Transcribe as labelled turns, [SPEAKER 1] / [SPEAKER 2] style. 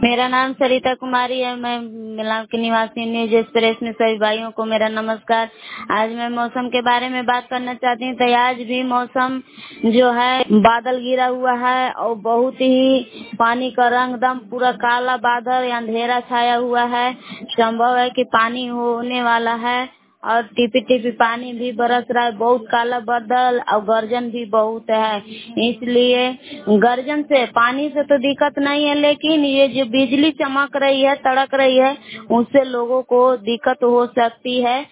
[SPEAKER 1] मेरा नाम सरिता कुमारी है। मैं मिलान की निवासी न्यूज एक्सप्रेस में सभी भाइयों को मेरा नमस्कार। आज मैं मौसम के बारे में बात करना चाहती हूँ। तो आज भी मौसम जो है बादल गिरा हुआ है और बहुत ही पानी का रंग दम पूरा काला बादल या अंधेरा छाया हुआ है। संभव है कि पानी होने वाला है और टिपी टिपी पानी भी बरस रहा है। बहुत काला बादल और गर्जन भी बहुत है। इसलिए गर्जन से पानी से तो दिक्कत नहीं है, लेकिन ये जो बिजली चमक रही है, तड़क रही है, उससे लोगों को दिक्कत हो सकती है।